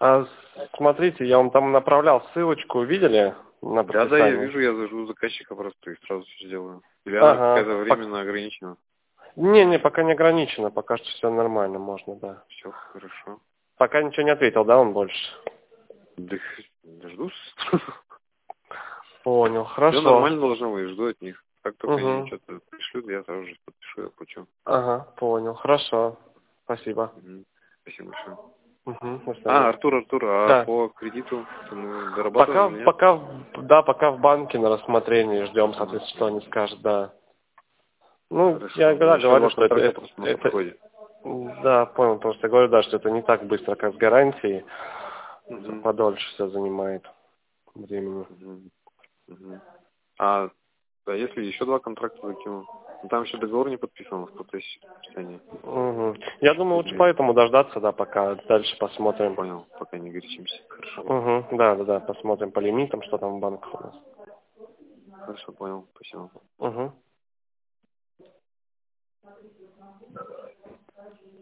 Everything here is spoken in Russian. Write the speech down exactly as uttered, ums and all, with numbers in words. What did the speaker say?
А, смотрите, я вам там направлял ссылочку, видели? На Да, да, я вижу, я зажгу заказчика просто и сразу все сделаю. Или она Ага. какая-то временно ограничена? Не, не, пока не ограничено, пока что все нормально, можно, да. Все хорошо. Пока ничего не ответил, да, он больше? Да, дождусь. Понял, хорошо. Все нормально должно быть, жду от них. Как только Угу. они что-то пришлют, я сразу же подпишу и оплачу. Ага, понял, хорошо. Спасибо. Угу. Спасибо большое. Угу, до А, свидания. Артур, Артур, а Да. по кредиту мы Пока, дорабатываем или нет? пока, да, пока в банке на рассмотрении ждем, Ага. соответственно, что они скажут, да. Ну, Хорошо. я У меня когда еще говорю, два что это, контракта это, просто на это, подходе. да, понял, потому что я говорю, да, что это не так быстро, как с гарантией, Угу. подольше все занимает времени. Угу. Угу. А, а если еще два контракта закину? Ну, там еще договор не подписан, сто тысяч расписание. Угу. Я думаю, лучше Или... поэтому дождаться, да, пока дальше посмотрим. Понял, пока не горячимся. Хорошо. Угу. Да, да, да, посмотрим по лимитам, что там в банках у нас. Хорошо, понял. Спасибо. Угу.